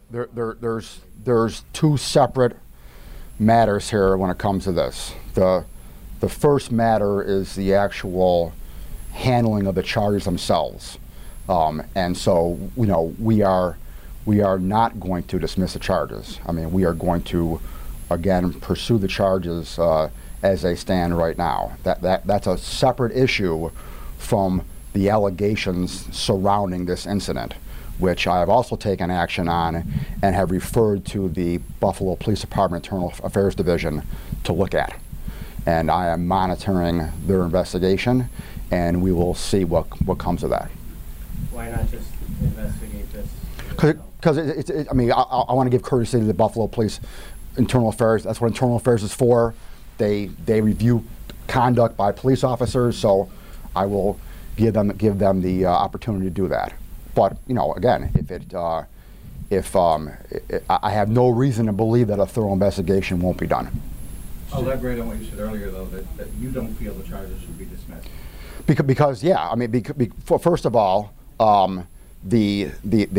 there's two separate matters here when it comes to this. The first matter is the actual handling of the charges themselves, and so we are not going to dismiss the charges. I mean, we are going to again pursue the charges as they stand right now. That's a separate issue from the allegations surrounding this incident, which I have also taken action on and have referred to the Buffalo Police Department Internal Affairs Division to look at. And I am monitoring their investigation, and we will see what comes of that. Why not just investigate this? Because I mean, I want to give courtesy to the Buffalo Police Internal Affairs. That's what Internal Affairs is for. They review conduct by police officers, so I will give them the opportunity to do that. But again, if I have no reason to believe that a thorough investigation won't be done. I'll elaborate on what you said earlier, though, that you don't feel the charges should be dismissed. Because yeah, I mean, first of all, the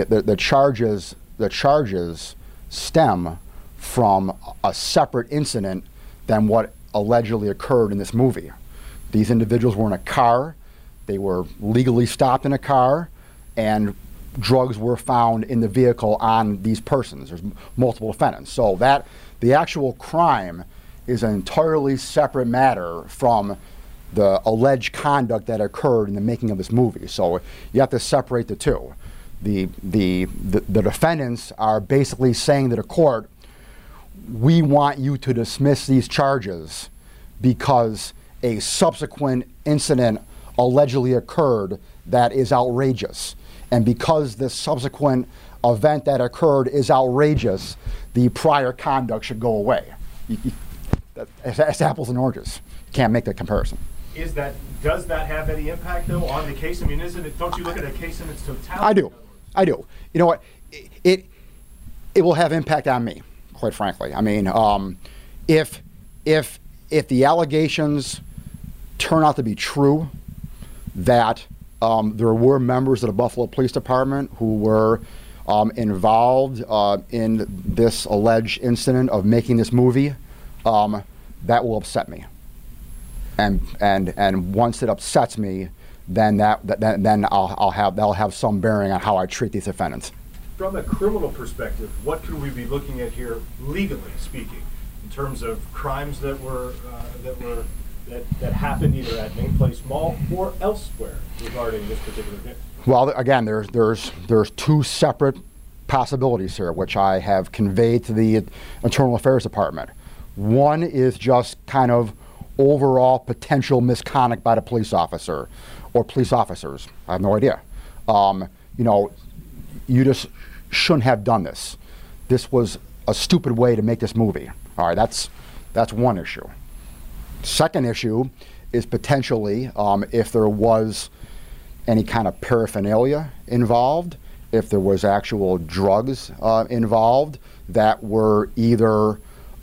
charges stem from a separate incident than what allegedly occurred in this movie. These individuals were in a car. They were legally stopped in a car, and drugs were found in the vehicle on these persons. There's multiple defendants. So that the actual crime is an entirely separate matter from the alleged conduct that occurred in the making of this movie. So you have to separate the two. The defendants are basically saying to the court, we want you to dismiss these charges because a subsequent incident allegedly occurred that is outrageous. And because this subsequent event that occurred is outrageous, the prior conduct should go away. It's apples and oranges. You can't make that comparison. Does that have any impact though on the case? I mean, don't you look at a case in its totality? I do. You know what? It will have impact on me, quite frankly. I mean, if the allegations turn out to be true, that there were members of the Buffalo Police Department who were involved in this alleged incident of making this movie, that will upset me. And once it upsets me, then that'll have some bearing on how I treat these defendants. From a criminal perspective, what could we be looking at here, legally speaking, in terms of crimes that happened either at Main Place Mall or elsewhere regarding this particular case? Well, again, there's two separate possibilities here, which I have conveyed to the Internal Affairs Department. One is just kind of overall potential misconduct by the police officer or police officers. I have no idea. You just shouldn't have done this. This was a stupid way to make this movie. All right, that's one issue. Second issue is potentially if there was any kind of paraphernalia involved, if there was actual drugs involved that were either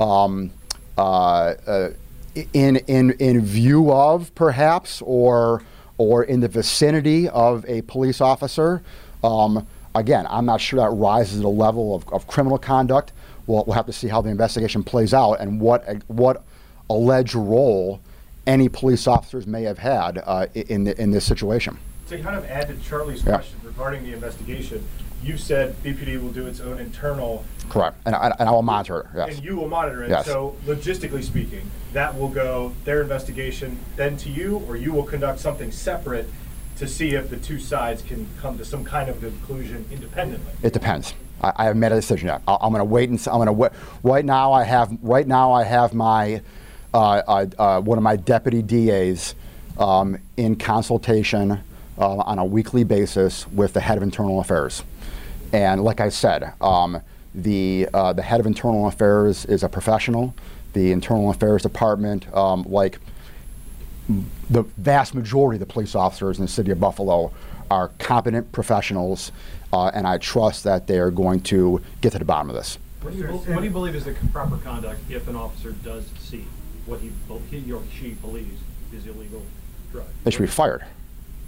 in view of perhaps or in the vicinity of a police officer. Again, I'm not sure that rises to the level of criminal conduct. We'll have to see how the investigation plays out and what alleged role any police officers may have had in this situation. To kind of add to Charlie's question regarding the investigation, you said BPD will do its own internal. Correct, and I will monitor it. Yes. And you will monitor it. Yes. So logistically speaking, that will go their investigation then to you, or you will conduct something separate to see if the two sides can come to some kind of conclusion independently. It depends. I haven't made a decision yet. I'm going to wait and I'm going to wait. Right now, I have my one of my deputy DAs in consultation on a weekly basis with the head of internal affairs. And like I said, the head of internal affairs is a professional. The internal affairs department, like the vast majority of the police officers in the city of Buffalo, are competent professionals, and I trust that they are going to get to the bottom of this. What do you believe is the proper conduct if an officer does see what he or she believes is illegal drug? They should be fired.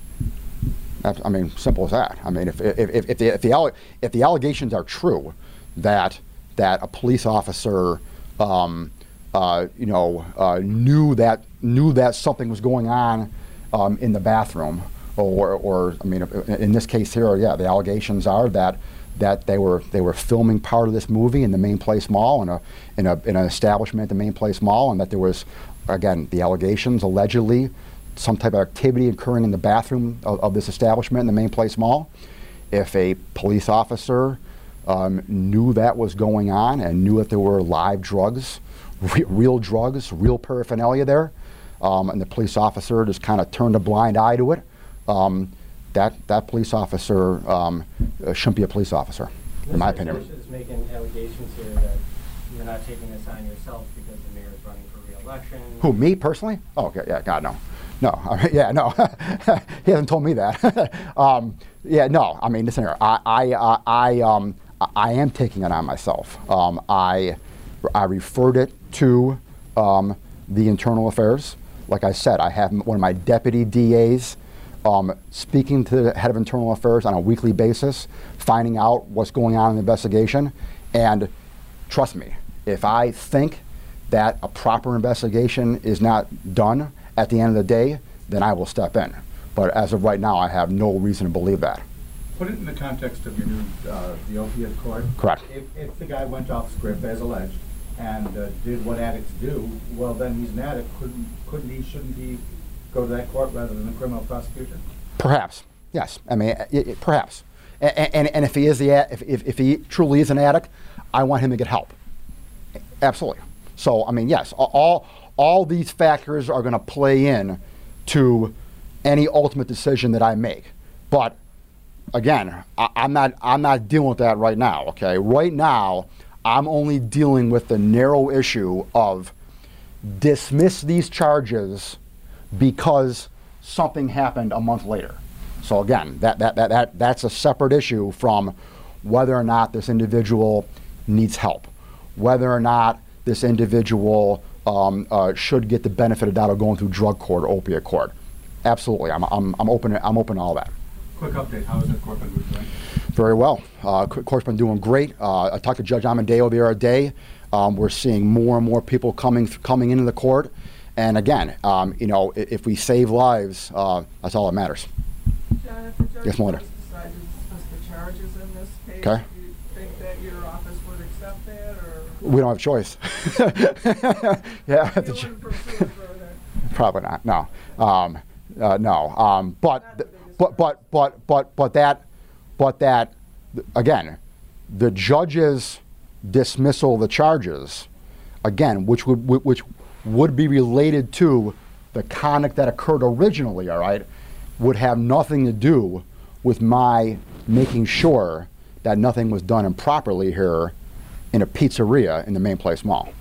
I mean, simple as that. I mean, if the allegations are true, that a police officer knew that something was going on in the bathroom, or I mean, in this case here, yeah, the allegations are that they were filming part of this movie in the Main Place Mall, in an establishment at the Main Place Mall, and that there was, again, the allegations allegedly some type of activity occurring in the bathroom of this establishment in the Main Place Mall. If a police officer knew that was going on and knew that there were live drugs, real paraphernalia there, and the police officer just kind of turned a blind eye to it, that police officer shouldn't be a police officer, in my opinion. Mr. Bush is making allegations here that you're not taking this on yourself because the mayor is running for re-election. Who, me personally? Oh, okay, yeah, God, no. No, yeah, no. He hasn't told me that. Yeah, no, I mean, listen here, I am taking it on myself. I referred it to the Internal Affairs. Like I said, I have one of my deputy DAs speaking to the head of Internal Affairs on a weekly basis, finding out what's going on in the investigation. And trust me, if I think that a proper investigation is not done at the end of the day, then I will step in. But as of right now, I have no reason to believe that. Put it in the context of your new, the opiate court. Correct. If the guy went off script as alleged and did what addicts do, well, then he's an addict. Shouldn't he go to that court rather than a criminal prosecution? Perhaps, yes. I mean, perhaps. And if he is if he truly is an addict, I want him to get help. Absolutely. So, I mean, yes, all these factors are going to play in to any ultimate decision that I make. But again, I'm not dealing with that right now. Okay, right now, I'm only dealing with the narrow issue of dismiss these charges because something happened a month later. So again, that's a separate issue from whether or not this individual needs help, whether or not this individual should get the benefit of doubt of going through drug court or opiate court. Absolutely, I'm open to all that. Quick update, how is the court been doing? Very well. Court's been doing great. I talked to Judge Amodeo the other day. We're seeing more and more people coming into the court. And again, if we save lives, that's all that matters. John, if the judge Yes, Melinda. does decide to dismiss the charges in this case, Okay. do you think that your office would accept that, or We don't have a choice. Yeah, you wouldn't pursue it further? probably not. No, no. But that again, the judge's dismissal of the charges, again, which would be related to the conduct that occurred originally. All right, would have nothing to do with my making sure that nothing was done improperly here in a pizzeria in the Main Place Mall.